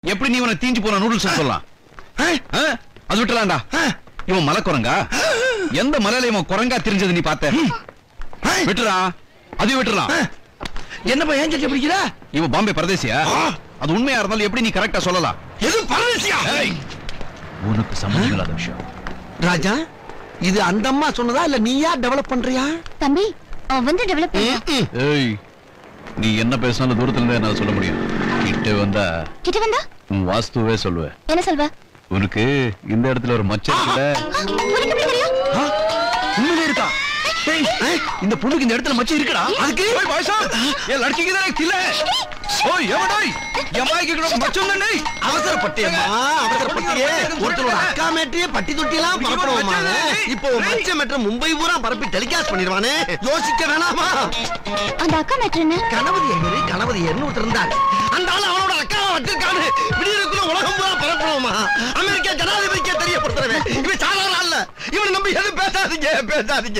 எப்படி நீ இவனை தீஞ்சு போன நூடுல்ஸ் சொல்லலாம்? அது விட்டுலாம்டா. இவன் மலை குரங்கா? எந்த மலையில இவன் குரங்கா தெரிஞ்சது நீ பார்த்த? விட்டுறா, அது விட்டுறலாம். என்னப்பா ஏன் சட்டை பிடிக்கிற? இவன் பாம்பே பரதேசியா? அது உண்மையா இருந்தாலும் எப்படி நீ கரெக்டா சொல்லலாம்? எது பரதேசியா? உனக்கு சம்மந்தம் இல்லாத விஷயம். ராஜா, இது அந்த அம்மா சொன்னதா இல்ல நீயா டெவலப் பண்றியா? தம்பி, அவன் வந்து டெவலப் பண்ண. ஏய், நீ என்ன பேசினாலும் தூரத்துல இருந்தே என்னால சொல்ல முடியும். கிட்ட வந்தா உன் வாஸ்துவே சொல்லுவேன். என்ன சொல்வ? உனக்கு இந்த இடத்துல ஒரு மச்சம் இருக்குல்ல? உனக்கு எப்படி தெரியும்? உண்மையிலே இருக்கா? இந்த பொண்ணுக்கு இந்த இடத்துல மச்சம் இருக்குடா. அதுக்கு ஓய் பாய்சா, ஏ லட்சிக்கு தானே கில்ல. ஓய் எவடோய், எம்மாய்க்கு கூட மச்சம் தானே. அவசரப்பட்டியம்மா, அவசரப்பட்டியே. ஒருத்தரோட அக்கா மேட்டியே பட்டி தொட்டிலாம் பரப்பறோமா? இப்போ மச்ச மேட்ற மும்பை பூரா பரப்பி டெலிகாஸ்ட் பண்ணிடுவானே. யோசிக்க வேணாமா? அந்த அக்கா மேட்ரு என்ன? கணபதி என்ன ஒருத்தர் இருந்தாரு. அந்த ஆளு அவனோட அக்காவை வச்சிருக்காரு. விடியறதுக்குள்ள உலகம் பூரா பரப்பறோமா? அமெரிக்கா ஜனாதிபதிக்கே தெரியப்படுத்துறவே. இவன் சாதாரண ஆள் இல்ல. இவனை நம்பி எதுவும் பேசாதீங்க.